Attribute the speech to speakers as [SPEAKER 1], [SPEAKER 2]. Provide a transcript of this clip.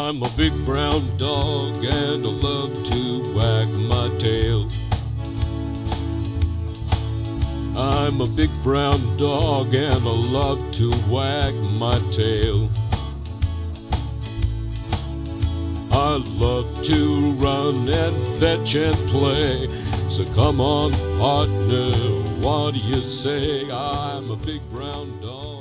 [SPEAKER 1] I'm a big brown dog and I love to wag my tail. I'm a big brown dog and I love to wag my tail. I love to run and fetch and play. So come on, partner, what do you say? I'm a big brown dog.